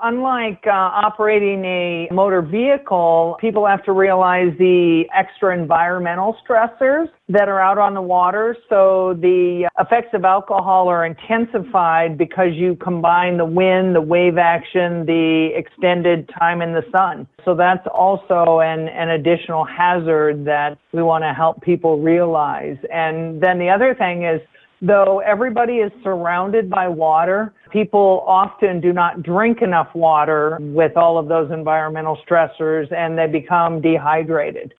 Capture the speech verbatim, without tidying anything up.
unlike uh, operating a motor vehicle, people have to realize the extra environmental stressors that are out on the water. So the effects of alcohol are intensified because you combine the wind, the wave action, the extended time in the sun. So that's also an, an additional hazard that we want to help people realize. And then the other thing is, though everybody is surrounded by water, people often do not drink enough water with all of those environmental stressors, and they become dehydrated.